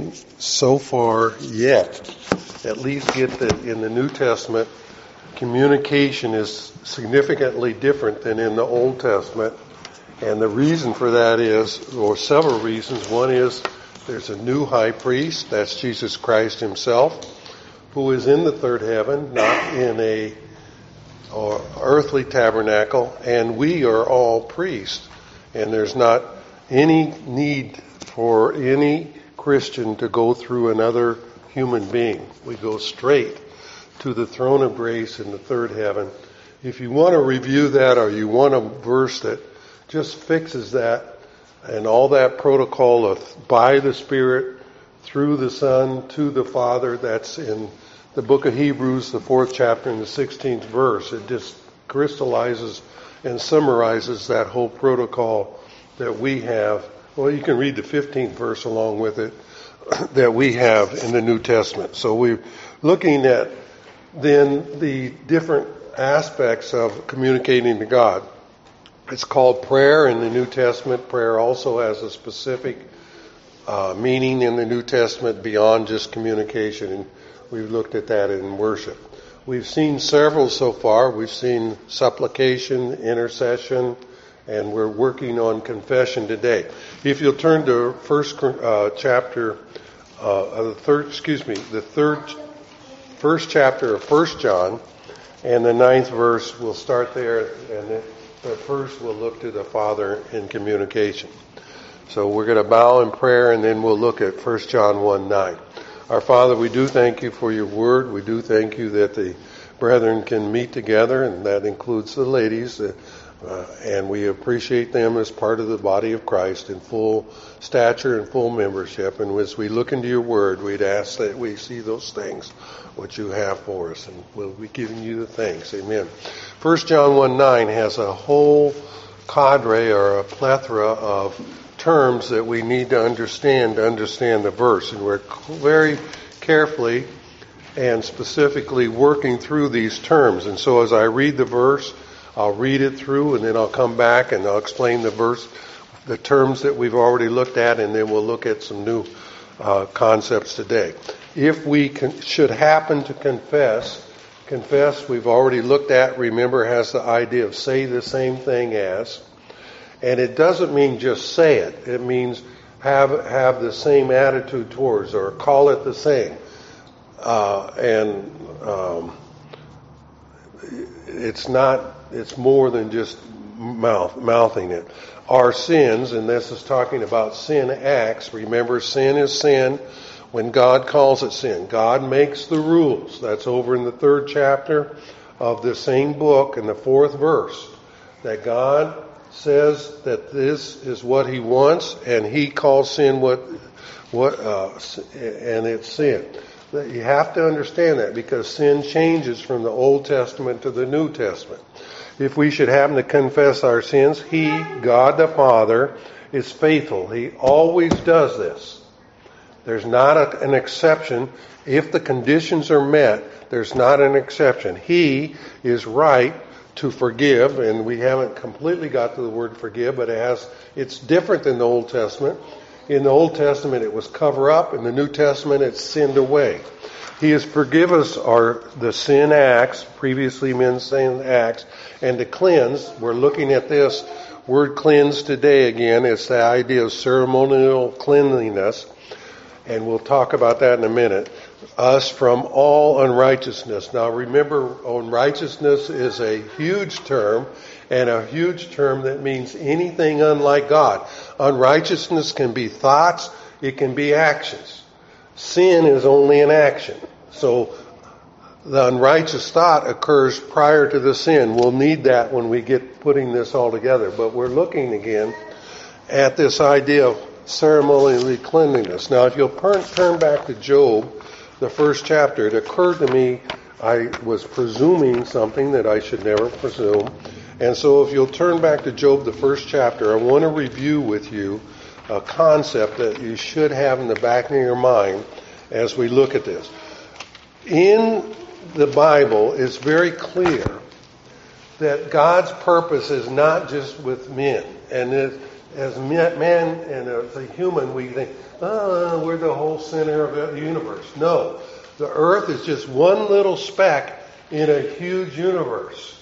so far yet at least get that in the New Testament, communication is significantly different than in the Old Testament. And the reason for that is, or several reasons. One is there's a new high priest, that's Jesus Christ himself, who is in the third heaven, not in a earthly tabernacle, and we are all priests. And there's not any need for any Christian to go through another human being. We go straight to the throne of grace in the third heaven. If you want to review that, or you want a verse that just fixes that and all that protocol of by the Spirit, through the Son, to the Father, that's in the book of Hebrews, the 4th chapter and the 16th verse. It just crystallizes and summarizes that whole protocol that we have. Well, you can read the 15th verse along with it that we have in the New Testament. So we're looking at then the different aspects of communicating to God. It's called prayer in the New Testament. Prayer also has a specific meaning in the New Testament beyond just communication, and we've looked at that in worship. We've seen several so far. We've seen supplication, intercession, and we're working on confession today. If you'll turn to first chapter of 1 John, and the 9th verse, we'll start there, but first we'll look to the Father in communication. So we're going to bow in prayer, and then we'll look at 1 John 1:9. Our Father, we do thank you for your word. We do thank you that the brethren can meet together, and that includes the ladies, and we appreciate them as part of the body of Christ in full stature and full membership. And as we look into your word, we'd ask that we see those things, what you have for us, and we'll be giving you the thanks. Amen. 1 John 1:9 has a whole cadre or a plethora of terms that we need to understand the verse. And we're very carefully and specifically working through these terms. And so as I read the verse, I'll read it through, and then I'll come back and I'll explain the verse, the terms that we've already looked at, and then we'll look at some new concepts today. If we should happen to confess, we've already looked at, remember, has the idea of say the same thing as. And it doesn't mean just say it. It means have the same attitude towards, or call it the same. It's more than just mouthing it. Our sins, and this is talking about sin acts. Remember, sin is sin when God calls it sin. God makes the rules. That's over in the 3rd chapter of the same book in the 4th verse. That God says that this is what he wants, and he calls sin and it's sin. You have to understand that, because sin changes from the Old Testament to the New Testament. If we should happen to confess our sins, he, God the Father, is faithful. He always does this. There's not an exception. If the conditions are met, there's not an exception. He is right to forgive, and we haven't completely got to the word forgive, but it's different than the Old Testament. In the Old Testament it was cover up, in the New Testament it's sinned away. He has forgiven us the sin acts, previously men's sin acts, and to cleanse. We're looking at this word cleanse today again. It's the idea of ceremonial cleanliness, and we'll talk about that in a minute. Us from all unrighteousness. Now remember, unrighteousness is a huge term, and a huge term that means anything unlike God. Unrighteousness can be thoughts, it can be actions. Sin is only an action. So the unrighteous thought occurs prior to the sin. We'll need that when we get putting this all together. But we're looking again at this idea of ceremonially cleanliness. Now if you'll turn back to Job, the 1st chapter, it occurred to me I was presuming something that I should never presume. And so if you'll turn back to Job, the 1st chapter, I want to review with you a concept that you should have in the back of your mind as we look at this. In the Bible, it's very clear that God's purpose is not just with men. And as man and as a human, we think, oh, we're the whole center of the universe. No, the earth is just one little speck in a huge universe.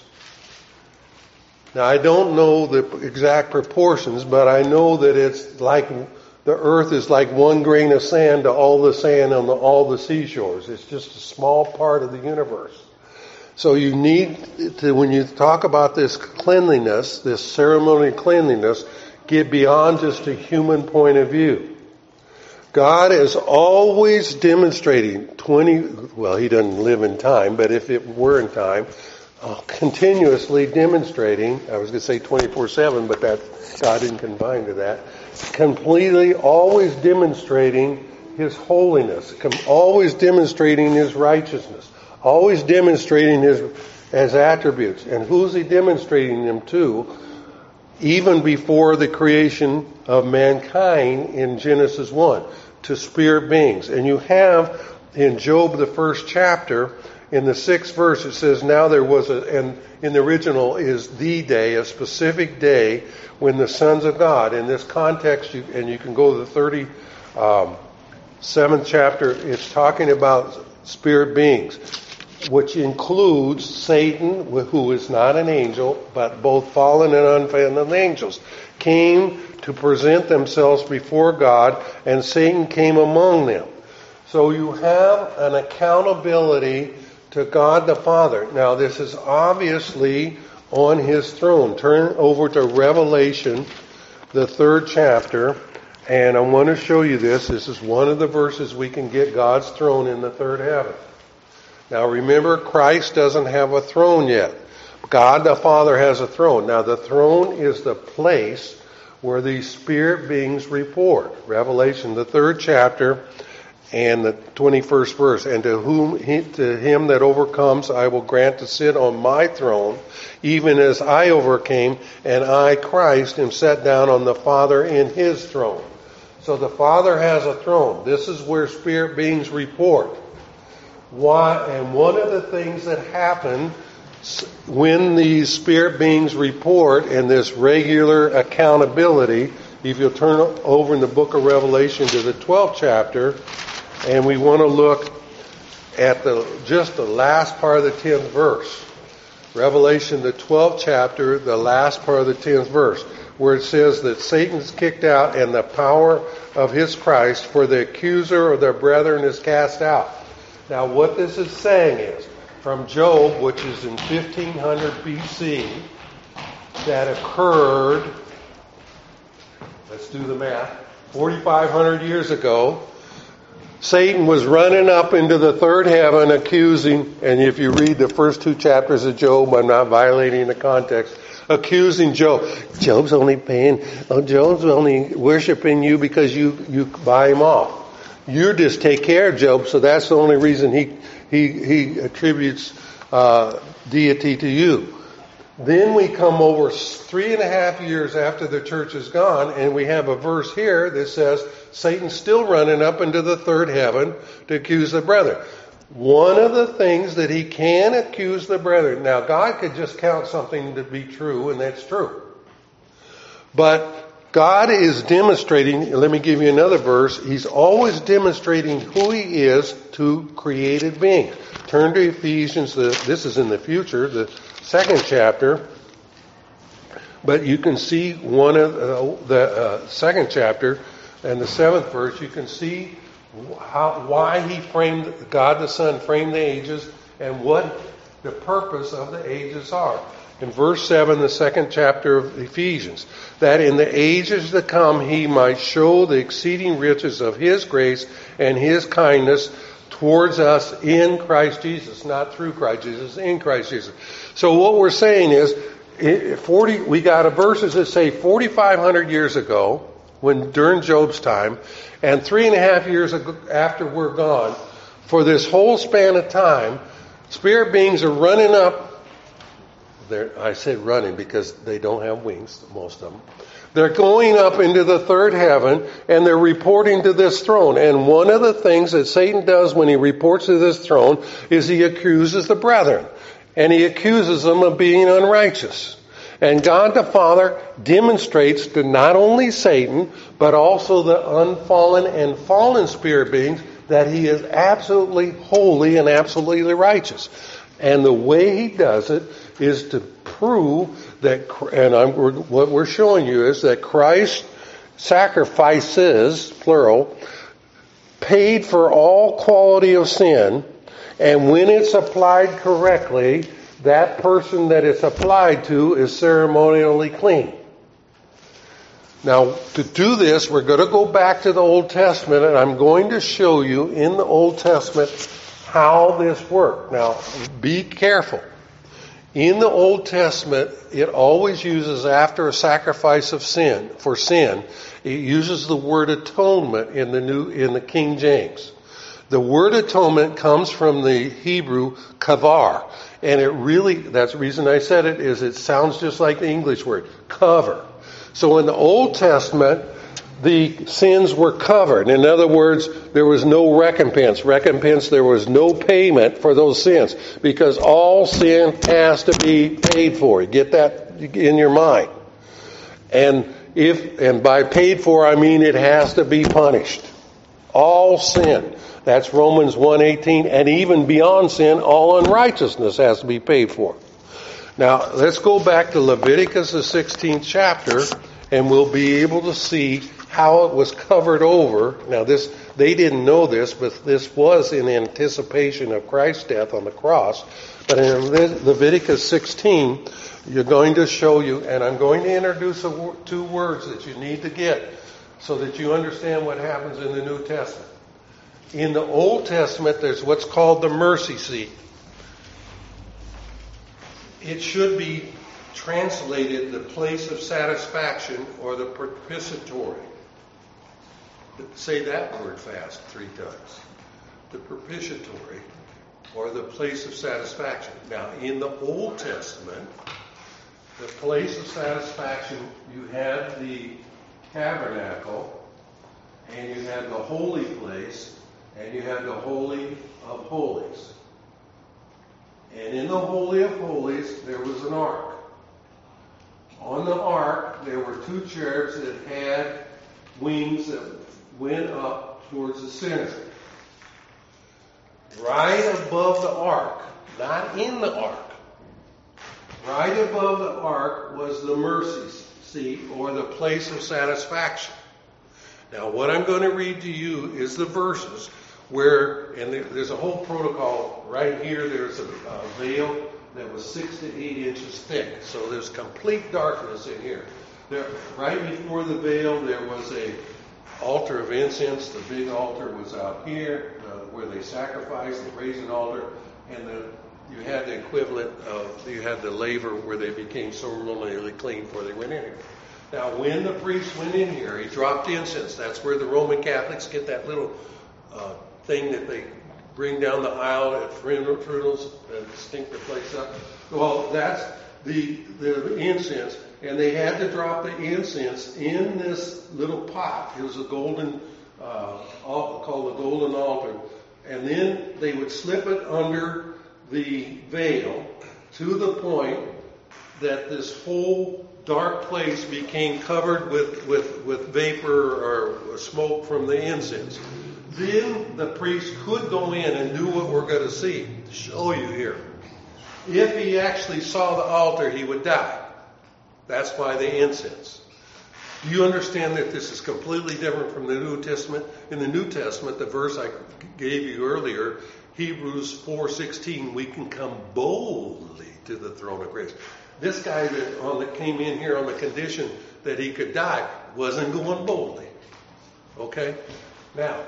Now, I don't know the exact proportions, but I know that it's like the earth is like one grain of sand to all the sand on all the seashores. It's just a small part of the universe. So you need to, when you talk about this cleanliness, this ceremonial cleanliness, get beyond just a human point of view. God is always demonstrating He doesn't live in time, but if it were in time, continuously demonstrating, I was going to say 24/7, but that God didn't confine to that, completely always demonstrating His holiness, always demonstrating His righteousness, always demonstrating His attributes. And who's He demonstrating them to? Even before the creation of mankind in Genesis 1, to spirit beings. And you have in Job, the 1st chapter, in the 6th verse, it says, now there was and in the original is the day, a specific day, when the sons of God, in this context, and you can go to the 37th chapter, it's talking about spirit beings, which includes Satan, who is not an angel, but both fallen and unfallen angels, came to present themselves before God, and Satan came among them. So you have an accountability to God the Father. Now, this is obviously on His throne. Turn over to Revelation, the 3rd chapter, and I want to show you this. This is one of the verses we can get God's throne in the third heaven. Now, remember, Christ doesn't have a throne yet. God the Father has a throne. Now, the throne is the place where these spirit beings report. Revelation, the 3rd chapter, and the 21st verse. And to him that overcomes, I will grant to sit on my throne, even as I overcame, and I, Christ, am set down on the Father in His throne. So the Father has a throne. This is where spirit beings report. Why? And one of the things that happen when these spirit beings report and this regular accountability, if you'll turn over in the book of Revelation to the 12th chapter, and we want to look at just the last part of the 10th verse. Revelation, the 12th chapter, the last part of the 10th verse, where it says that Satan's kicked out and the power of his Christ, for the accuser of their brethren is cast out. Now, what this is saying is, from Job, which is in 1500 BC, that occurred, let's do the math, 4,500 years ago, Satan was running up into the third heaven accusing, and if you read the first 2 chapters of Job, I'm not violating the context, accusing Job. Job's only worshiping you because you buy him off. You just take care of Job, so that's the only reason he attributes deity to you. Then we come over 3.5 years after the church is gone, and we have a verse here that says Satan's still running up into the third heaven to accuse the brethren. One of the things that he can accuse the brethren. Now, God could just count something to be true, and that's true. But God is demonstrating, let me give you another verse, He's always demonstrating who He is to created beings. Turn to Ephesians, this is in the future, the 2nd chapter, but you can see one of the 2nd chapter and the 7th verse, you can see why God the Son framed the ages and what the purpose of the ages are. In verse 7, the 2nd chapter of Ephesians, that in the ages to come He might show the exceeding riches of His grace and His kindness towards us in Christ Jesus, not through Christ Jesus, in Christ Jesus. So what we're saying is, we got verses that say 4,500 years ago, during Job's time, and 3.5 years after we're gone, for this whole span of time, spirit beings are running up. I said running because they don't have wings, most of them. They're going up into the third heaven, and they're reporting to this throne. And one of the things that Satan does when he reports to this throne is he accuses the brethren. And he accuses them of being unrighteous. And God the Father demonstrates to not only Satan, but also the unfallen and fallen spirit beings that he is absolutely holy and absolutely righteous. And the way he does it is to prove that, what we're showing you is that Christ's sacrifices, plural, paid for all quality of sin, and when it's applied correctly, that person that it's applied to is ceremonially clean. Now, to do this, we're going to go back to the Old Testament, and I'm going to show you in the Old Testament how this worked. Now, be careful. In the Old Testament, it always uses, after a sacrifice of sin, for sin, it uses the word atonement in the King James. The word atonement comes from the Hebrew kavar. And that's the reason I said it, is it sounds just like the English word, cover. So in the Old Testament, the sins were covered. In other words, there was no recompense. There was no payment for those sins, because all sin has to be paid for. Get that in your mind. And by paid for, I mean it has to be punished. All sin. That's Romans 1:18, and even beyond sin, all unrighteousness has to be paid for. Now, let's go back to Leviticus, the 16th chapter, and we'll be able to see how it was covered over. Now, they didn't know this, but this was in anticipation of Christ's death on the cross. But in Leviticus 16, you're going to show you, and I'm going to introduce two words that you need to get so that you understand what happens in the New Testament. In the Old Testament, there's what's called the mercy seat. It should be translated the place of satisfaction or the propitiatory. Say that word fast 3 times. The propitiatory or the place of satisfaction. Now, in the Old Testament, the place of satisfaction, you had the tabernacle, and you had the holy place, and you had the Holy of Holies. And in the Holy of Holies, there was an ark. On the ark, there were 2 cherubs that had wings that went up towards the center. Right above the ark, not in the ark, right above the ark was the mercy seat, or the place of satisfaction. Now, what I'm going to read to you is the verses where, and there's a whole protocol right here. There's a veil that was 6 to 8 inches thick. So there's complete darkness in here. There, right before the veil, there was a altar of incense. The big altar was out here where they sacrificed, the brazen altar, and you had the equivalent of, you had the laver where they became ceremonially clean before they went in here. Now, when the priest went in here, he dropped incense. That's where the Roman Catholics get that little thing that they bring down the aisle at funerals and stink the place up. Well, that's the incense, and they had to drop the incense in this little pot. It was a golden, called the golden altar, and then they would slip it under the veil to the point that this whole dark place became covered with vapor or smoke from the incense. Then the priest could go in and do what we're going to see, to show you here. If he actually saw the altar, he would die. That's why the incense. Do you understand that this is completely different from the New Testament? In the New Testament, the verse I gave you earlier, Hebrews 4:16, we can come boldly to the throne of grace. This guy that came in here on the condition that he could die wasn't going boldly. Okay? Now,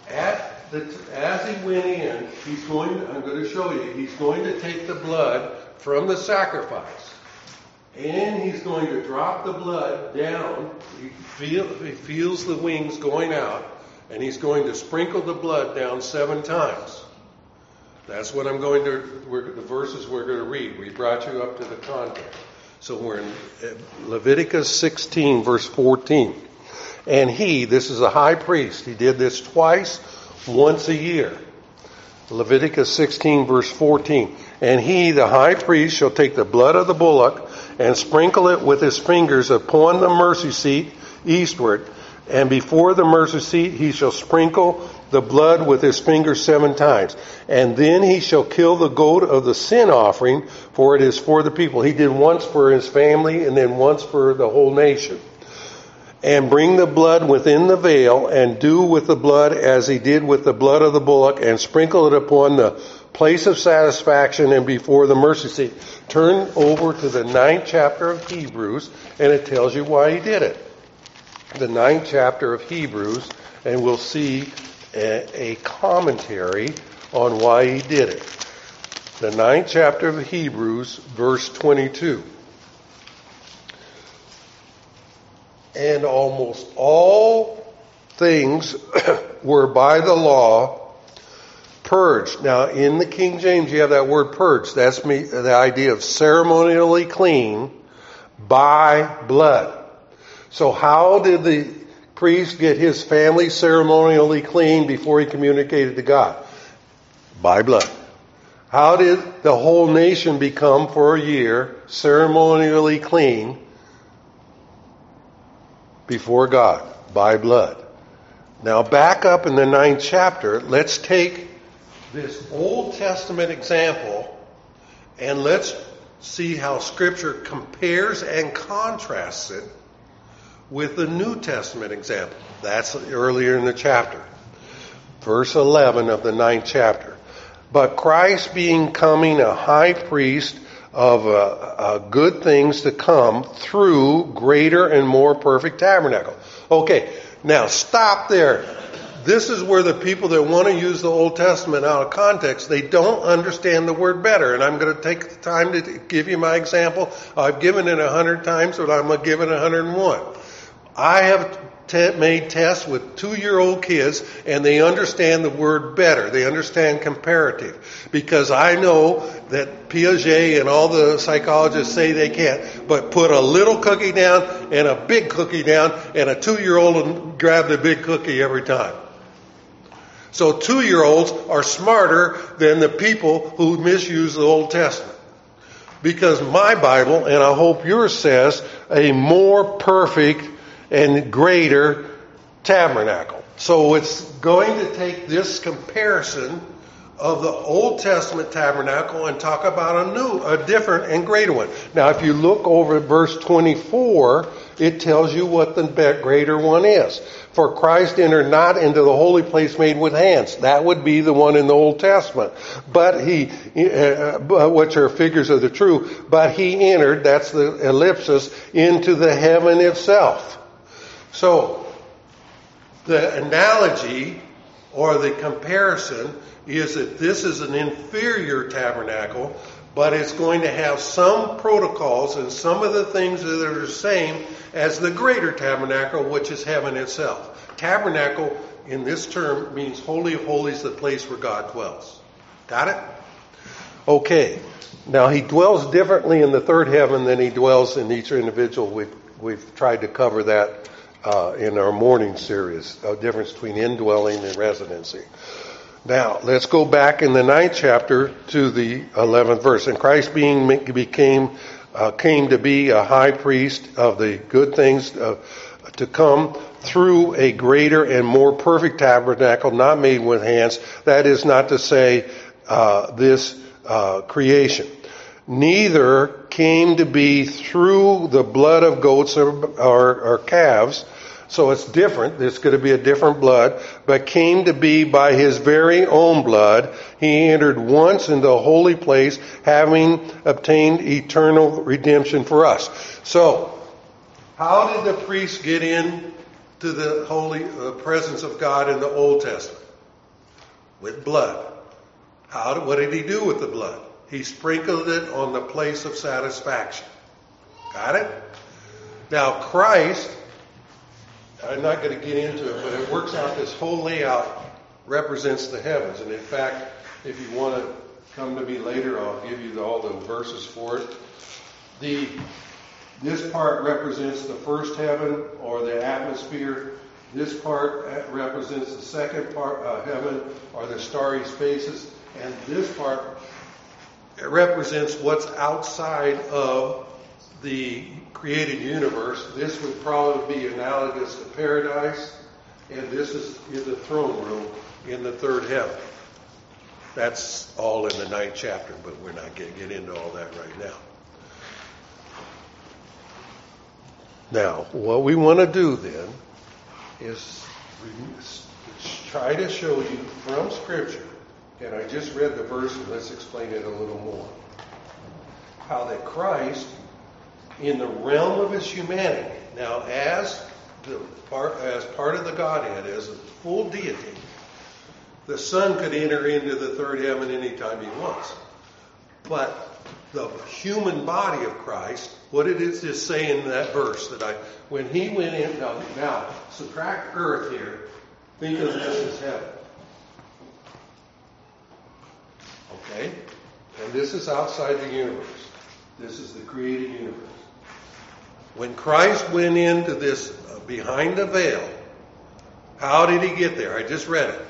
as he went in, I'm going to show you, he's going to take the blood from the sacrifice. And he's going to drop the blood down. He feels the wings going out. And he's going to sprinkle the blood down 7 times. That's what the verses we're going to read. We brought you up to the context. So we're in Leviticus 16, verse 14. And this is a high priest. He did this twice, once a year. Leviticus 16, verse 14. And he, the high priest, shall take the blood of the bullock and sprinkle it with his fingers upon the mercy seat eastward. And before the mercy seat he shall sprinkle the blood with his fingers 7 times. And then he shall kill the goat of the sin offering, for it is for the people. He did once for his family and then once for the whole nation. And bring the blood within the veil, and do with the blood as he did with the blood of the bullock, and sprinkle it upon the place of satisfaction and before the mercy seat. Turn over to the 9th chapter of Hebrews, and it tells you why he did it. The 9th chapter of Hebrews, and we'll see a commentary on why he did it. The 9th chapter of Hebrews, verse 22. And almost all things were by the law purged. Now, in the King James, you have that word purged. That's the idea of ceremonially clean by blood. So how did the priest get his family ceremonially clean before he communicated to God? By blood. How did the whole nation become for a year ceremonially clean before God? By blood. Now back up in the 9th chapter, let's take this Old Testament example and let's see how Scripture compares and contrasts it with the New Testament example. That's earlier in the chapter. Verse 11 of the 9th chapter. But Christ being coming a high priest of good things to come through greater and more perfect tabernacle. Okay, now stop there. This is where the people that want to use the Old Testament out of context, they don't understand the word better. And I'm going to take the time to give you my example. I've given it 100 times, but I'm going to give it 101. I have made tests with 2-year-old kids, and they understand the word better. They understand comparative. Because I know that Piaget and all the psychologists say they can't, but put a little cookie down and a big cookie down, and a 2-year-old will grab the big cookie every time. So 2-year-olds are smarter than the people who misuse the Old Testament. Because my Bible, and I hope yours, says a more perfect and greater tabernacle. So it's going to take this comparison of the Old Testament tabernacle and talk about a different and greater one. Now, if you look over at verse 24, it tells you what the greater one is. For Christ entered not into the holy place made with hands. That would be the one in the Old Testament. But which are figures of the true. But he entered, that's the ellipsis, into the heaven itself. So, the analogy or the comparison is that this is an inferior tabernacle, but it's going to have some protocols and some of the things that are the same as the greater tabernacle, which is heaven itself. Tabernacle, in this term, means Holy of Holies, the place where God dwells. Got it? Okay. Now, he dwells differently in the third heaven than he dwells in each individual. We've tried to cover that in our morning series, a difference between indwelling and residency. Now, let's go back in the 9th chapter to the 11th verse. And Christ came to be a high priest of the good things to come through a greater and more perfect tabernacle, not made with hands. That is not to say this creation. Neither came to be through the blood of goats or calves. So it's different. It's going to be a different blood. But came to be by his very own blood. He entered once into the holy place, having obtained eternal redemption for us. So, how did the priest get in to the holy presence of God in the Old Testament? With blood. What did he do with the blood? He sprinkled it on the place of satisfaction. Got it? Now Christ, I'm not going to get into it, but it works out, this whole layout represents the heavens. And in fact, if you want to come to me later, I'll give you all the verses for it. This part represents the first heaven or the atmosphere. This part represents the second part heaven or the starry spaces. And this part represents what's outside of the created universe, this would probably be analogous to paradise, and this is in the throne room in the third heaven. That's all in the 9th chapter, but we're not going to get into all that right now. Now, what we want to do then is try to show you from Scripture, and I just read the verse, and let's explain it a little more, how that Christ, in the realm of his humanity, now as part of the Godhead, as a full deity, the Son could enter into the third heaven anytime he wants. But the human body of Christ, what it is just saying in that verse, when he went in, now subtract earth here, think of this as heaven. Okay? And this is outside the universe. This is the created universe. When Christ went into this behind the veil, how did he get there? I just read it.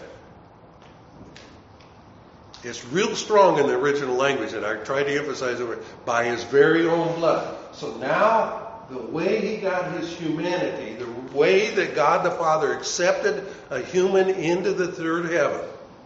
It's real strong in the original language, and I tried to emphasize it, by his very own blood. So now, the way he got his humanity, the way that God the Father accepted a human into the third heaven,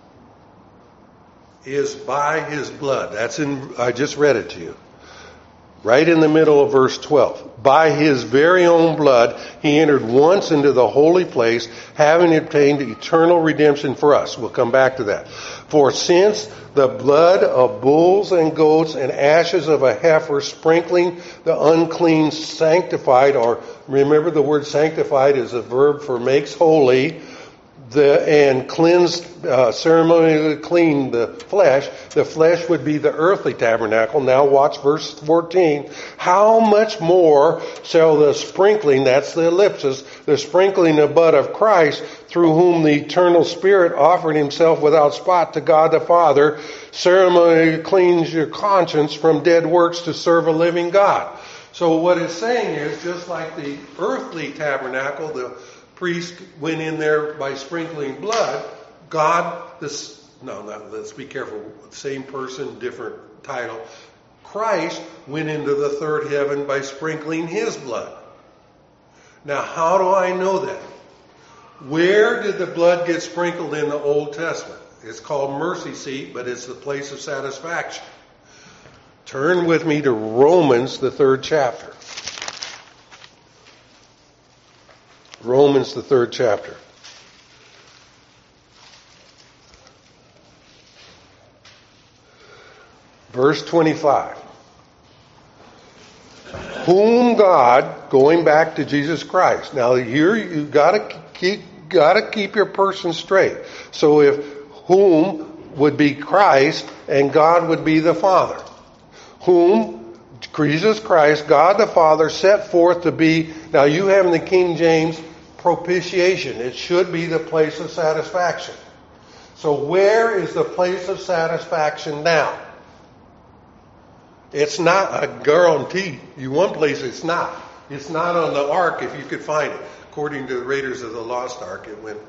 is by his blood. I just read it to you. Right in the middle of verse 12. By his very own blood, he entered once into the holy place, having obtained eternal redemption for us. We'll come back to that. For since the blood of bulls and goats and ashes of a heifer sprinkling the unclean sanctified, or remember the word sanctified is a verb for makes holy, and cleansed, ceremonially clean the flesh would be the earthly tabernacle. Now watch verse 14. How much more shall the sprinkling, that's the ellipsis, the sprinkling of blood of Christ, through whom the eternal Spirit offered himself without spot to God the Father, ceremonially cleanse your conscience from dead works to serve a living God. So what it's saying is, just like the earthly tabernacle, the priest went in there by sprinkling blood, let's be careful, same person, different title. Christ went into the third heaven by sprinkling his blood. Now, how do I know that? Where did the blood get sprinkled in the Old Testament? It's called mercy seat, but it's the place of satisfaction. Turn with me to Romans, the 3rd chapter. Romans, the 3rd chapter. Verse 25. Whom God, going back to Jesus Christ. Now here you gotta keep your person straight. So if whom would be Christ and God would be the Father. Whom Jesus Christ, God the Father, set forth to be, now you have in the King James, propitiation. It should be the place of satisfaction. So where is the place of satisfaction now? It's not, I guarantee you one place it's not. It's not on the ark if you could find it. According to the Raiders of the Lost Ark, it went.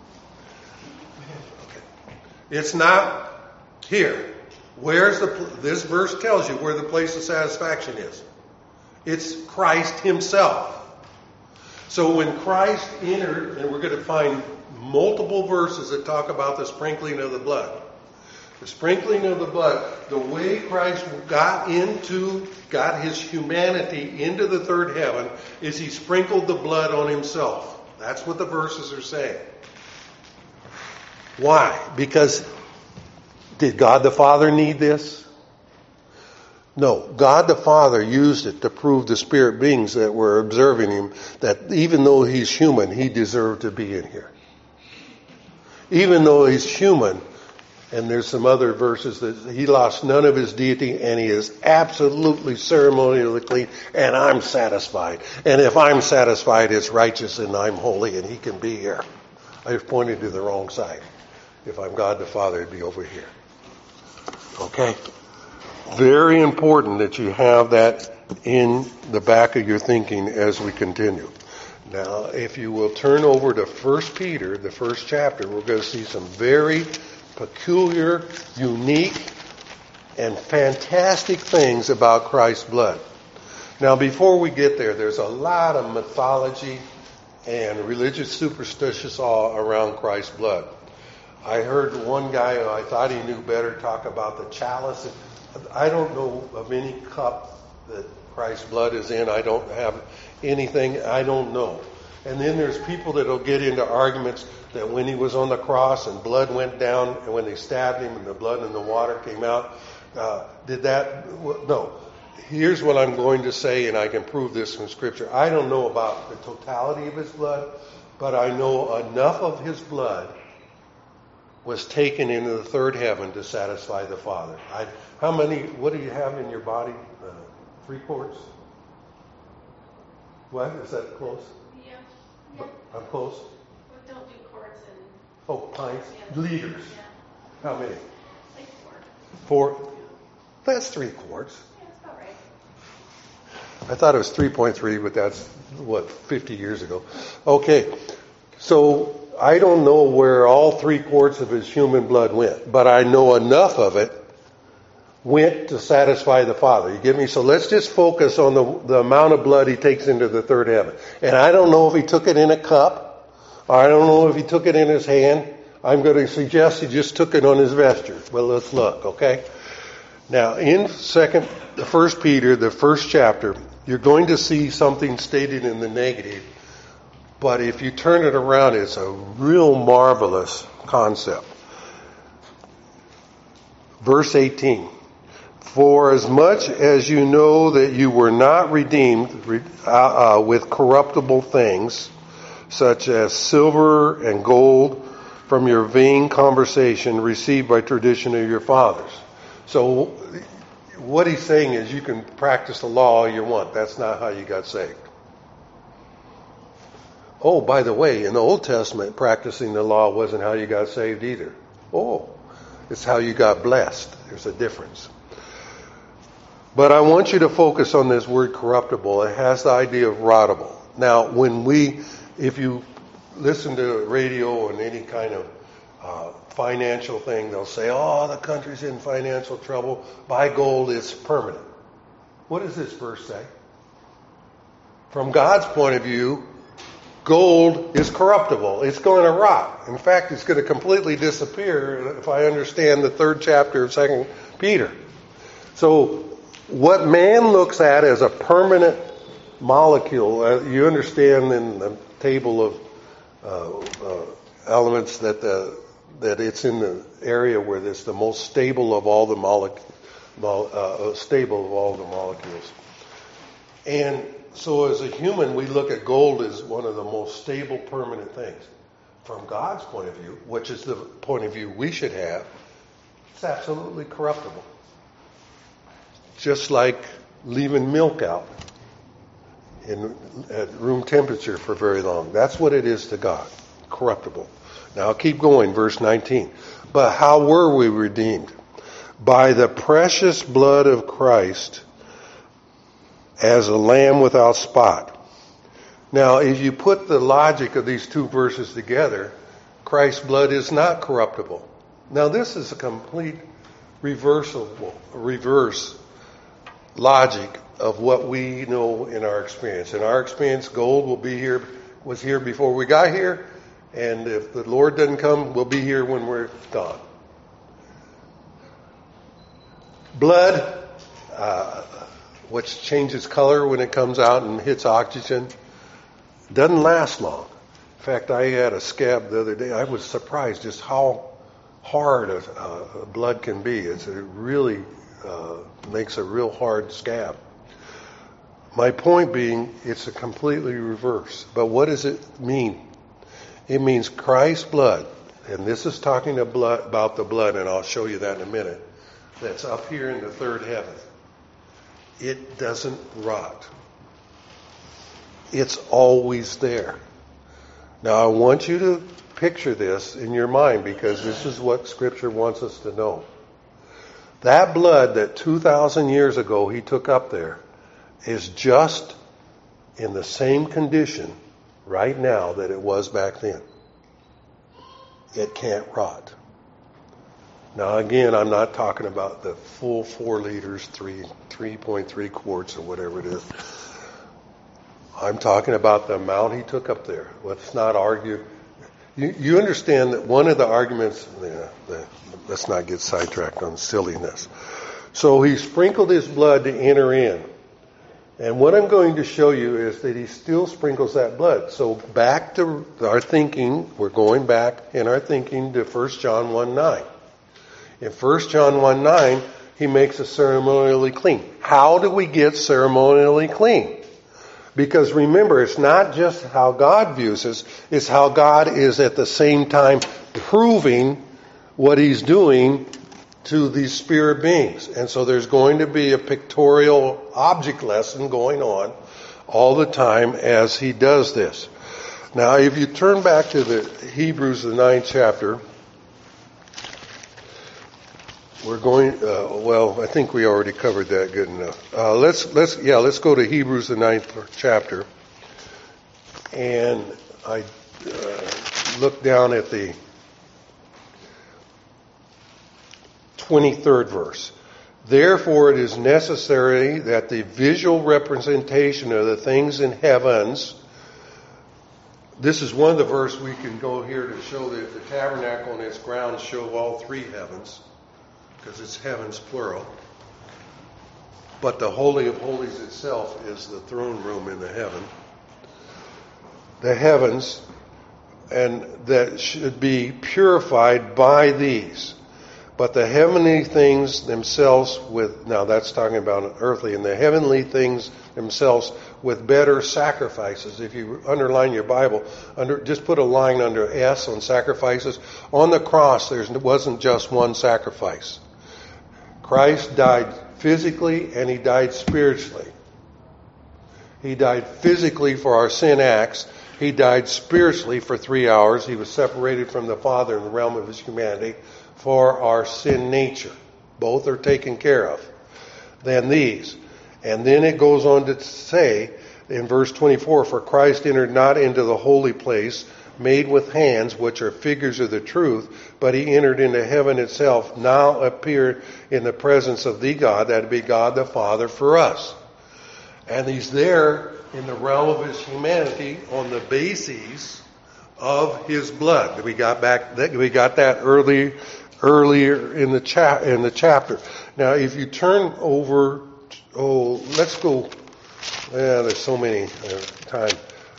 Okay. It's not here. This verse tells you where the place of satisfaction is. It's Christ himself. So when Christ entered, and we're going to find multiple verses that talk about the sprinkling of the blood. The sprinkling of the blood, the way Christ got his humanity into the third heaven is he sprinkled the blood on himself. That's what the verses are saying. Why? Because did God the Father need this? No. God the Father used it to prove to spirit beings that were observing him that even though he's human, he deserved to be in here. Even though he's human, and there's some other verses that he lost none of his deity and he is absolutely ceremonially clean, and I'm satisfied. And if I'm satisfied, it's righteous and I'm holy and he can be here. I've pointed to the wrong side. If I'm God the Father, it'd be over here. Okay? Very important that you have that in the back of your thinking as we continue. Now, if you will turn over to 1 Peter, the 1st chapter, we're going to see some very peculiar, unique, and fantastic things about Christ's blood. Now, before we get there, there's a lot of mythology and religious superstitious awe around Christ's blood. I heard one guy who I thought he knew better talk about the chalice. I don't know of any cup that Christ's blood is in. I don't have anything. I don't know. And then there's people that will get into arguments that when he was on the cross and blood went down and when they stabbed him and the blood and the water came out, no. Here's what I'm going to say, and I can prove this from Scripture. I don't know about the totality of his blood, but I know enough of his blood was taken into the third heaven to satisfy the Father. What do you have in your body? 3/4? What? Is that close? Yeah. I'm close? We don't do quarts and... Oh, pints? Yeah. Liters. Yeah. How many? Like 4. That's 3/4. Yeah, that's about right. I thought it was 3.3, but that's, 50 years ago. Okay, so I don't know where all 3/4 of his human blood went, but I know enough of it went to satisfy the Father. You get me? So let's just focus on the amount of blood he takes into the third heaven. And I don't know if he took it in a cup, or I don't know if he took it in his hand. I'm going to suggest he just took it on his vesture. Well, let's look, okay? Now, in 1 Peter, the first chapter, you're going to see something stated in the negative, but if you turn it around, it's a real marvelous concept. Verse 18, for as much as you know that you were not redeemed with corruptible things, such as silver and gold, from your vain conversation received by tradition of your fathers. So what he's saying is you can practice the law all you want. That's not how you got saved. Oh, by the way, in the Old Testament, practicing the law wasn't how you got saved either. Oh, it's how you got blessed. There's a difference. But I want you to focus on this word corruptible. It has the idea of rottable. Now, if you listen to radio and any kind of financial thing, they'll say, oh, the country's in financial trouble. Buy gold, it's permanent. What does this verse say? From God's point of view, gold is corruptible. It's going to rot. In fact, it's going to completely disappear if I understand the 3rd chapter of 2 Peter. So what man looks at as a permanent molecule, you understand in the table of elements that it's in the area where it's the most stable of all the molecules. And so as a human, we look at gold as one of the most stable, permanent things. From God's point of view, which is the point of view we should have, it's absolutely corruptible. Just like leaving milk out at room temperature for very long. That's what it is to God, corruptible. Now I'll keep going, verse 19. But how were we redeemed? By the precious blood of Christ, as a lamb without spot. Now, if you put the logic of these two verses together, Christ's blood is not corruptible. Now, this is a complete reverse logic of what we know in our experience. In our experience, gold was here before we got here, and if the Lord doesn't come, we'll be here when we're gone. Blood, which changes color when it comes out and hits oxygen, doesn't last long. In fact, I had a scab the other day. I was surprised just how hard blood can be. It really makes a real hard scab. My point being, it's a completely reverse. But what does it mean? It means Christ's blood, and this is talking about the blood, and I'll show you that in a minute, that's up here in the third heaven. It doesn't rot. It's always there. Now I want you to picture this in your mind because this is what Scripture wants us to know. That blood that 2,000 years ago he took up there is just in the same condition right now that it was back then. It can't rot. Now again, I'm not talking about the full 4 liters, 3.3 quarts or whatever it is. I'm talking about the amount he took up there. Let's not argue. You understand that one of the arguments, let's not get sidetracked on silliness. So he sprinkled his blood to enter in. And what I'm going to show you is that he still sprinkles that blood. So back to our thinking, we're going back in our thinking to 1 John 1:9. In 1 John 1:9, he makes us ceremonially clean. How do we get ceremonially clean? Because remember, it's not just how God views us, it's how God is at the same time proving what he's doing to these spirit beings. And so there's going to be a pictorial object lesson going on all the time as he does this. Now, if you turn back to the Hebrews, the 9th chapter, we're going, I think we already covered that good enough. Let's go to Hebrews, the 9th chapter. And I look down at the 23rd verse. Therefore it is necessary that the visual representation of the things in heavens, this is one of the verses we can go here to show that the tabernacle and its grounds show all 3 heavens, because it's heavens plural. But the Holy of Holies itself is the throne room in the heaven. The heavens, and that should be purified by these. But the heavenly things themselves now that's talking about earthly, and the heavenly things themselves with better sacrifices. If you underline your Bible, just put a line under S on sacrifices. On the cross, there wasn't just one sacrifice. Christ died physically and he died spiritually. He died physically for our sin acts. He died spiritually for 3 hours. He was separated from the Father in the realm of his humanity for our sin nature. Both are taken care of. Then these. And then it goes on to say in verse 24, for Christ entered not into the holy place made with hands, which are figures of the truth, but he entered into heaven itself, now appeared in the presence of the God, that would be God the Father for us. And he's there in the realm of his humanity on the basis of his blood. We got that earlier in the chapter. Now, if you turn over, let's go. There's so many time.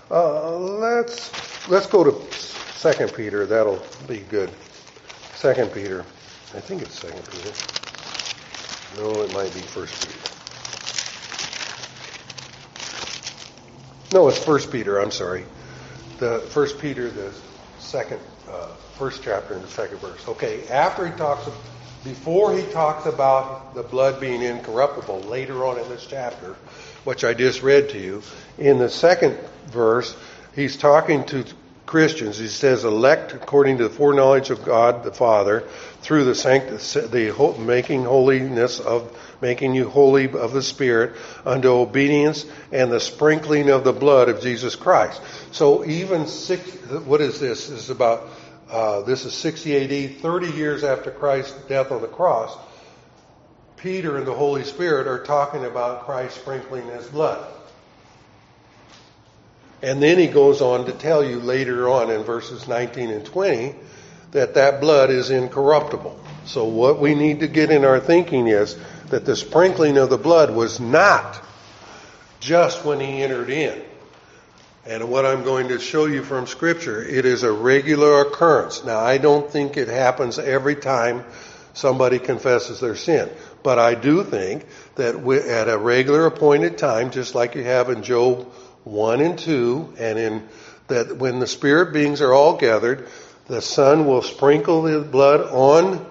Let's go to 2 Peter. That'll be good. 2 Peter. I think it's 2 Peter. No, it might be 1 Peter. No, it's 1 Peter. I'm sorry. The 1 Peter, the first chapter in the 2nd verse. Okay, before he talks about the blood being incorruptible, later on in this chapter, which I just read to you, in the 2nd verse, he's talking to Christians. He says, elect according to the foreknowledge of God the Father, through making you holy of the Spirit, unto obedience and the sprinkling of the blood of Jesus Christ. So even what is this? This is 60 AD, 30 years after Christ's death on the cross. Peter and the Holy Spirit are talking about Christ sprinkling his blood. And then he goes on to tell you later on in verses 19 and 20 that blood is incorruptible. So what we need to get in our thinking is that the sprinkling of the blood was not just when he entered in. And what I'm going to show you from Scripture, it is a regular occurrence. Now, I don't think it happens every time somebody confesses their sin. But I do think that at a regular appointed time, just like you have in Job 1 and 2, and that when the spirit beings are all gathered, the Son will sprinkle the blood on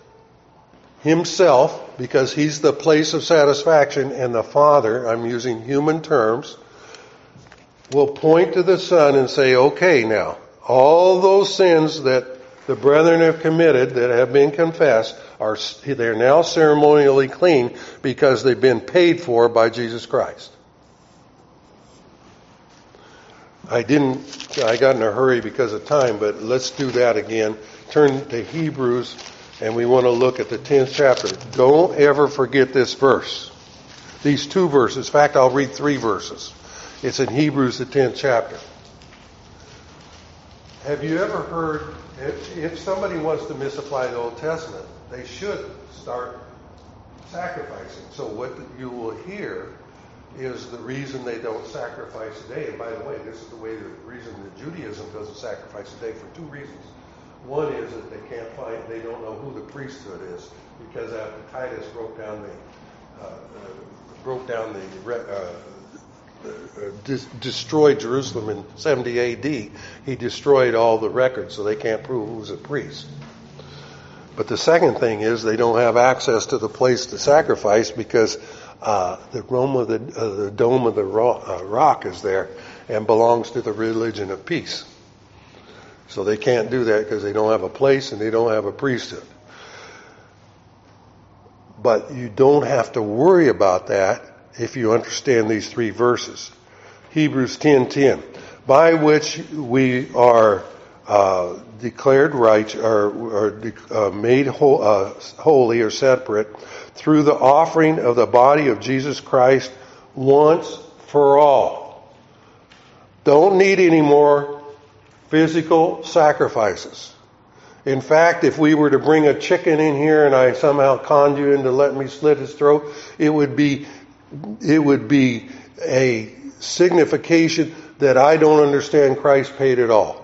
himself because he's the place of satisfaction, and the Father, I'm using human terms, will point to the Son and say, okay, now, all those sins that the brethren have committed that have been confessed, they're now ceremonially clean because they've been paid for by Jesus Christ. I got in a hurry because of time, but let's do that again. Turn to Hebrews And we want to look at the 10th chapter. Don't ever forget this verse. These two verses. In fact, I'll read 3 verses. It's in Hebrews, the 10th chapter. Have you ever heard, if somebody wants to misapply the Old Testament, they should start sacrificing. So what you will hear is the reason they don't sacrifice today. And by the way, this is the reason that Judaism doesn't sacrifice today for 2 reasons. One is that they don't know who the priesthood is, because after Titus destroyed Jerusalem in 70 A.D., he destroyed all the records, so they can't prove who's a priest. But the second thing is they don't have access to the place to sacrifice because the dome of the rock is there and belongs to the religion of peace. So they can't do that because they don't have a place and they don't have a priesthood. But you don't have to worry about that if you understand these 3 verses. Hebrews 10:10, by which we are declared righteous, or made holy or separate through the offering of the body of Jesus Christ once for all. Don't need any more physical sacrifices. In fact, if we were to bring a chicken in here and I somehow conned you into letting me slit his throat, it would be a signification that I don't understand Christ paid it all.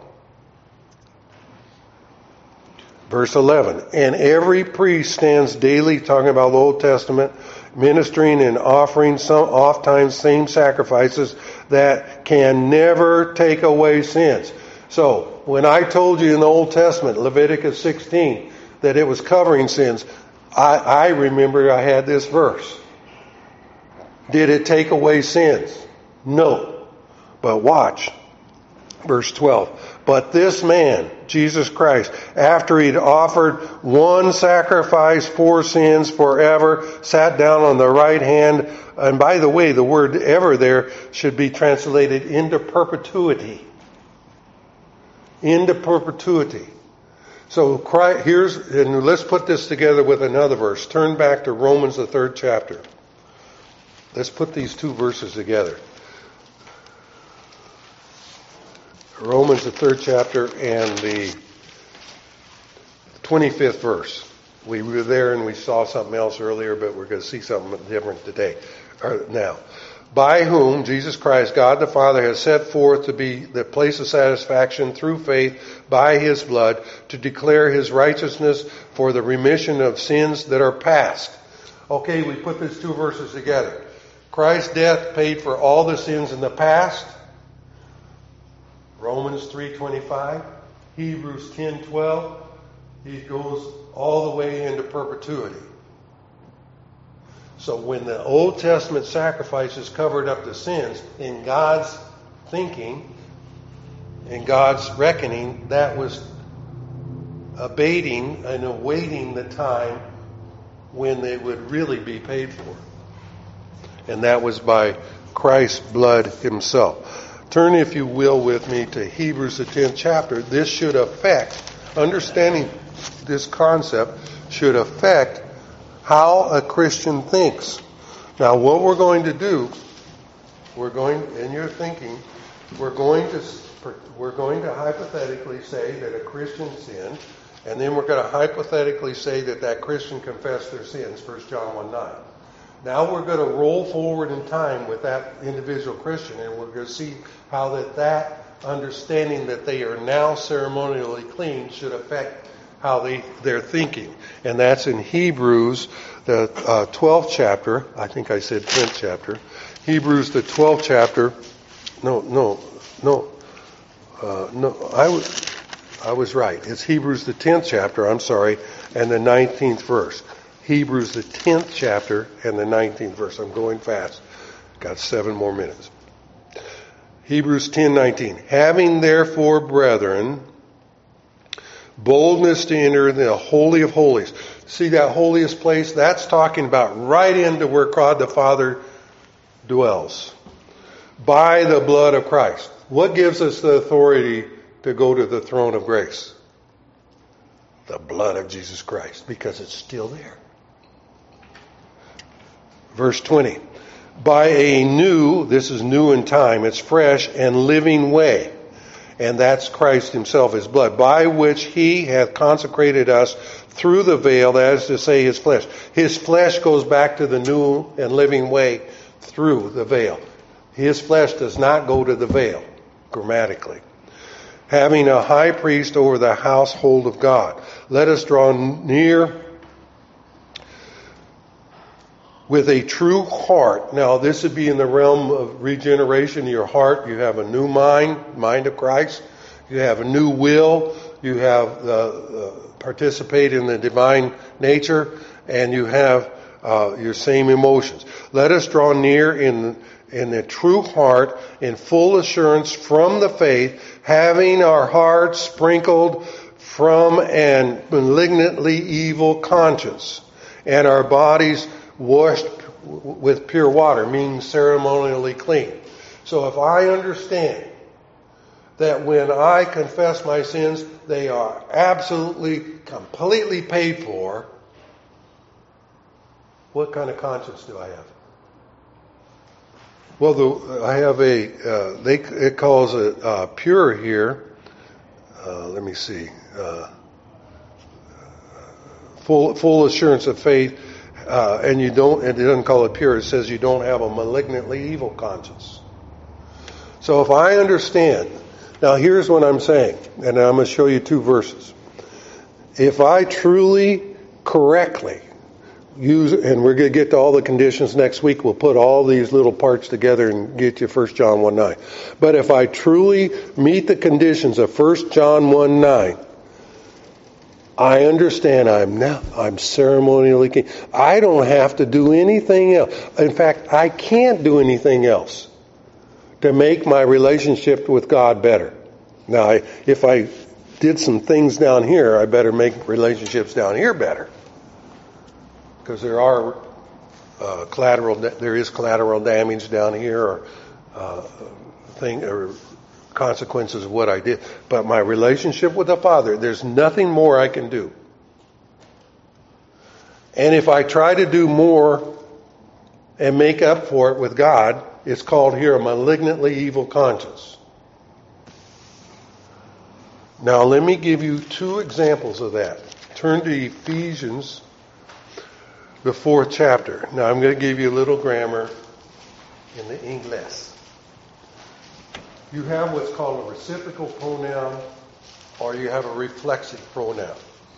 Verse 11, and every priest stands daily, talking about the Old Testament, ministering and offering oftentimes same sacrifices that can never take away sins. So, when I told you in the Old Testament, Leviticus 16, that it was covering sins, I remember I had this verse. Did it take away sins? No. But watch. Verse 12. But this man, Jesus Christ, after he'd offered one sacrifice for sins forever, sat down on the right hand. And by the way, the word ever there should be translated into perpetuity. Into perpetuity. So Christ, and let's put this together with another verse. Turn back to Romans, the 3rd chapter. Let's put these 2 verses together. Romans, the 3rd chapter, and the 25th verse. We were there and we saw something else earlier, but we're going to see something different today, or now. By whom Jesus Christ, God the Father, has set forth to be the place of satisfaction through faith by His blood, to declare His righteousness for the remission of sins that are past. Okay, we put these 2 verses together. Christ's death paid for all the sins in the past. Romans 3:25, Hebrews 10:12, he goes all the way into perpetuity. So when the Old Testament sacrifices covered up the sins, in God's thinking, in God's reckoning, that was abating and awaiting the time when they would really be paid for. And that was by Christ's blood Himself. Turn, if you will, with me to Hebrews, the 10th chapter. This should affect, understanding this concept should affect how a Christian thinks. Now, what we're going to do, in your thinking, we're going to hypothetically say that a Christian sinned, and then we're going to hypothetically say that Christian confessed their sins, 1 John 1:9. Now we're going to roll forward in time with that individual Christian, and we're going to see how that understanding that they are now ceremonially clean should affect how they're thinking. And that's in Hebrews, the 12th chapter. I think I said 10th chapter. Hebrews, the 12th chapter. I was right. It's Hebrews, the 10th chapter, and the 19th verse. Hebrews, the 10th chapter, and the 19th verse. I'm going fast. Got 7 more minutes. Hebrews 10:19. Having therefore, brethren, boldness to enter the Holy of Holies. See that holiest place? That's talking about right into where God the Father dwells. By the blood of Christ. What gives us the authority to go to the throne of grace? The blood of Jesus Christ, because it's still there. Verse 20. By a new, this is new in time, it's fresh and living way. And that's Christ himself, his blood, by which he hath consecrated us through the veil, that is to say, his flesh. His flesh goes back to the new and living way through the veil. His flesh does not go to the veil, grammatically. Having a high priest over the household of God. Let us draw near with a true heart. Now, this would be in the realm of regeneration. Your heart, you have a new mind of Christ. You have a new will. You have participate in the divine nature, and you have your same emotions. Let us draw near in a true heart, in full assurance from the faith, having our hearts sprinkled from an malignantly evil conscience, and our bodies washed with pure water, meaning ceremonially clean. So if I understand that when I confess my sins, they are absolutely, completely paid for, what kind of conscience do I have? Well, I have it calls it pure here. Let me see. Full assurance of faith. And it doesn't call it pure, it says you don't have a malignantly evil conscience. So if I understand, now here's what I'm saying, and I'm going to show you 2 verses. If I truly, correctly use, and we're going to get to all the conditions next week, we'll put all these little parts together and get you 1 John 1:9. But if I truly meet the conditions of 1 John 1:9, I understand I'm ceremonially clean. I don't have to do anything else. In fact, I can't do anything else to make my relationship with God better. Now, if I did some things down here, I better make relationships down here better. Because there is collateral damage down here, or consequences of what I did. But my relationship with the Father, there's nothing more I can do. And if I try to do more and make up for it with God, it's called here a malignantly evil conscience. Now let me give you 2 examples of that. Turn to Ephesians, the 4th chapter. Now I'm going to give you a little grammar in the English. You have what's called a reciprocal pronoun, or you have a reflexive pronoun.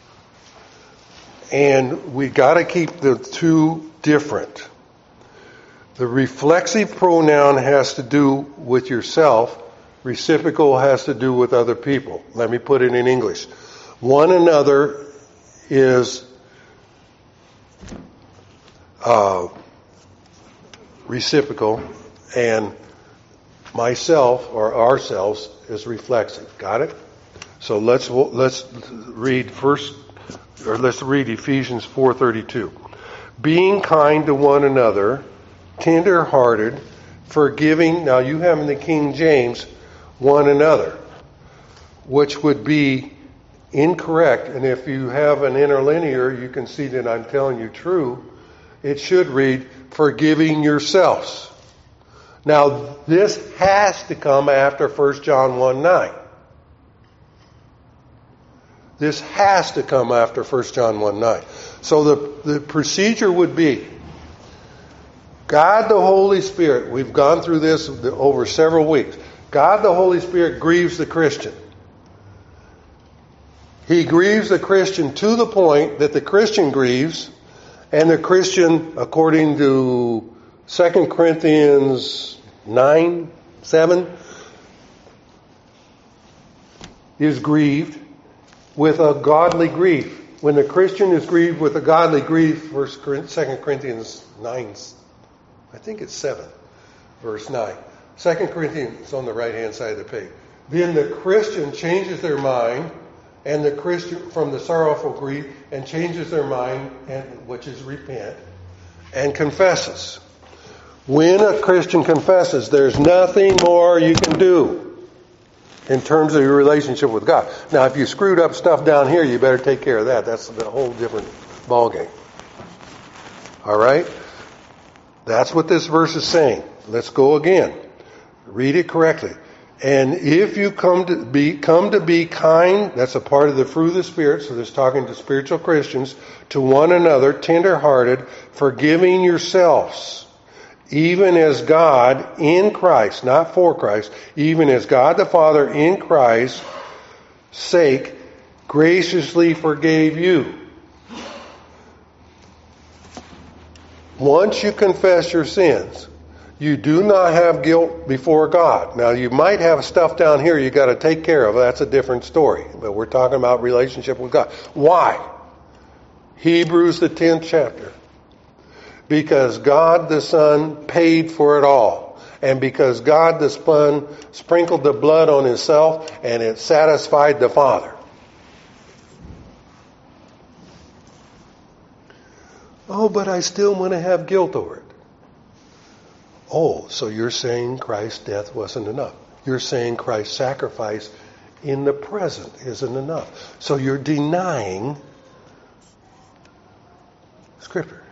And we got to keep the 2 different. The reflexive pronoun has to do with yourself. Reciprocal has to do with other people. Let me put it in English. One another is reciprocal, and myself or ourselves is reflexive. Got it? So let's read Ephesians 4:32. Being kind to one another, tender-hearted, forgiving. Now you have in the King James one another, which would be incorrect. And if you have an interlinear, you can see that I'm telling you true. It should read forgiving yourselves. Now, this has to come after 1 John 1:9. This has to come after 1 John 1:9. So the procedure would be, God the Holy Spirit, we've gone through this over several weeks. God the Holy Spirit grieves the Christian. He grieves the Christian to the point that the Christian grieves, and the Christian, according to 2 Corinthians 9:7, is grieved with a godly grief. When the Christian is grieved with a godly grief, 2 Corinthians 9, I think it's 7, verse 9. 2 Corinthians is on the right-hand side of the page. Then the Christian changes their mind, and the Christian from the sorrowful grief, and changes their mind, and which is repent, and confesses. When a Christian confesses, there's nothing more you can do. in terms of your relationship with God. Now, if you screwed up stuff down here, you better take care of that. That's a whole different ballgame. All right? That's what this verse is saying. Let's go again. Read it correctly. And if you come to be kind, that's a part of the fruit of the Spirit, so there's talking to spiritual Christians, to one another, tender-hearted, forgiving yourselves, even as God in Christ, not for Christ, even as God the Father in Christ's sake graciously forgave you. Once you confess your sins, you do not have guilt before God. Now, you might have stuff down here you got to take care of. That's a different story. But we're talking about relationship with God. Why? Hebrews, the 10th chapter. Because God the Son paid for it all. And because God the Son sprinkled the blood on Himself and it satisfied the Father. Oh, but I still want to have guilt over it. Oh, so you're saying Christ's death wasn't enough. You're saying Christ's sacrifice in the present isn't enough. So you're denying Scripture.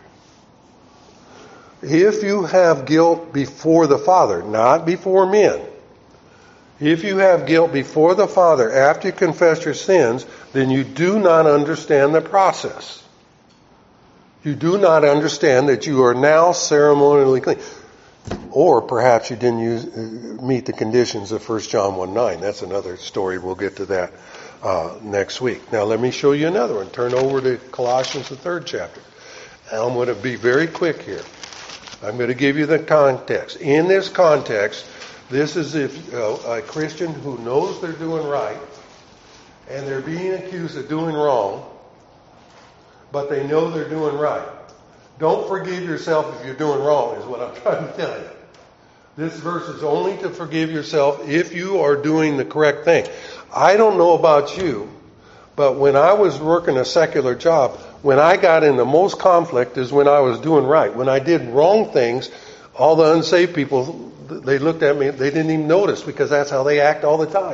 If you have guilt before the Father, not before men, if you have guilt before the Father after you confess your sins, then you do not understand the process. You do not understand that you are now ceremonially clean. Or perhaps you didn't meet the conditions of 1 John 1:9. That's another story. We'll get to that next week. Now let me show you another one. Turn over to Colossians, the 3rd chapter. And I'm going to be very quick here. I'm going to give you the context. In this context, this is if a Christian who knows they're doing right and they're being accused of doing wrong, but they know they're doing right. Don't forgive yourself if you're doing wrong, is what I'm trying to tell you. This verse is only to forgive yourself if you are doing the correct thing. I don't know about you, but when I was working a secular job, when I got in the most conflict is when I was doing right. When I did wrong things, all the unsaved people, they looked at me, they didn't even notice because that's how they act all the time.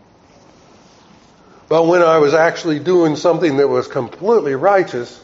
But when I was actually doing something that was completely righteous,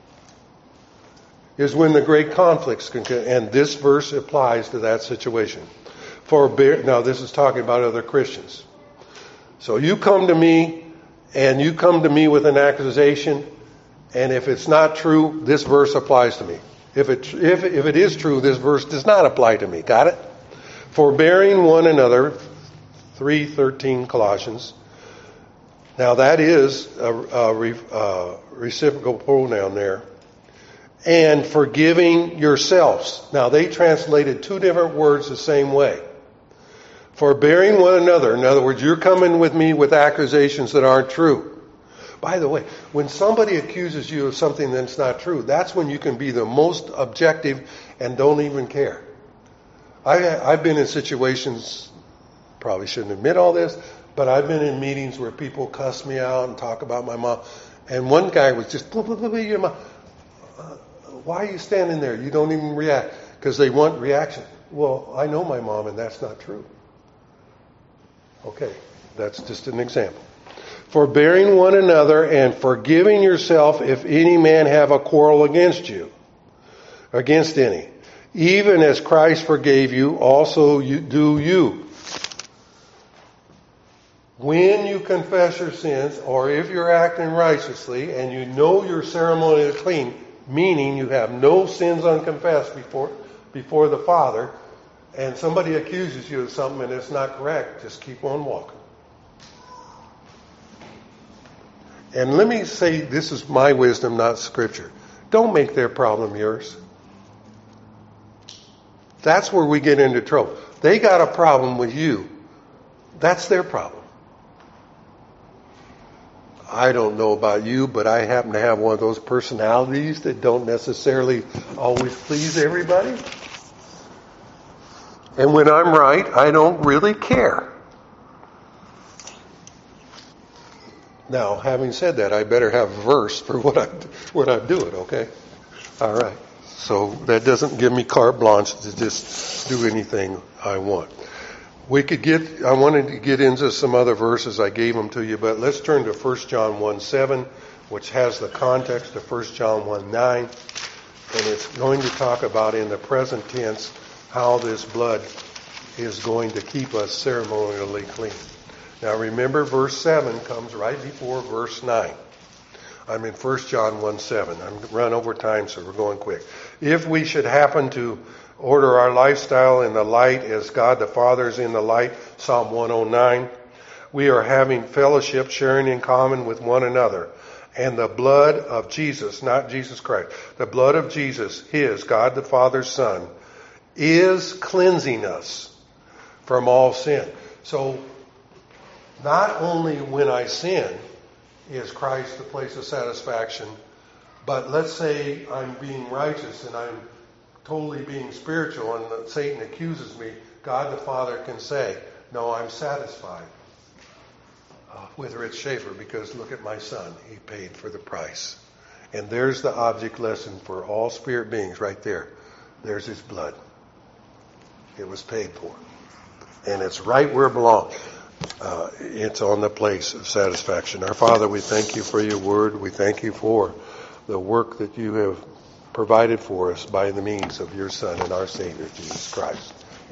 is when the great conflicts can come. And this verse applies to that situation. Now this is talking about other Christians. So you come to me, and you come to me with an accusation, and if it's not true, this verse applies to me. If it is true, this verse does not apply to me. Got it? Forbearing one another, 3:13 Colossians. Now that is a reciprocal pronoun there. And forgiving yourselves. Now they translated two different words the same way. Forbearing one another. In other words, you're coming with me with accusations that aren't true. By the way, when somebody accuses you of something that's not true, that's when you can be the most objective and don't even care. I've been in situations, probably shouldn't admit all this, but I've been in meetings where people cuss me out and talk about my mom. And one guy was just, blah, blah, blah, blah, your mom. Why are you standing there? You don't even react. Because they want reaction. Well, I know my mom and that's not true. Okay, that's just an example. Forbearing one another and forgiving yourself if any man have a quarrel against you. Against any. Even as Christ forgave you, also do you. When you confess your sins, or if you're acting righteously and you know you're ceremonially clean, meaning you have no sins unconfessed before the Father, and somebody accuses you of something and it's not correct, just keep on walking. And let me say, this is my wisdom, not Scripture. Don't make their problem yours. That's where we get into trouble. They got a problem with you. That's their problem. I don't know about you, but I happen to have one of those personalities that don't necessarily always please everybody. And when I'm right, I don't really care. Now, having said that, I better have a verse for what I'm doing, okay? All right. So that doesn't give me carte blanche to just do anything I want. I wanted to get into some other verses. I gave them to you, but let's turn to 1 John 1:7, which has the context of 1 John 1:9, and it's going to talk about in the present tense how this blood is going to keep us ceremonially clean. Now remember, verse 7 comes right before verse 9. I'm in 1 John 1:7. I'm run over time, so we're going quick. If we should happen to order our lifestyle in the light as God the Father is in the light, Psalm 109, we are having fellowship, sharing in common with one another. And the blood of Jesus, not Jesus Christ, the blood of Jesus, His, God the Father's Son, is cleansing us from all sin. So, not only when I sin is Christ the place of satisfaction, but let's say I'm being righteous and I'm totally being spiritual and Satan accuses me, God the Father can say, no, I'm satisfied with Rich Schaefer because look at my son. He paid for the price. And there's the object lesson for all spirit beings right there. There's his blood. It was paid for. And it's right where it belongs. It's on the place of satisfaction. Our Father, we thank you for your word. We thank you for the work that you have provided for us by the means of your Son and our Savior, Jesus Christ.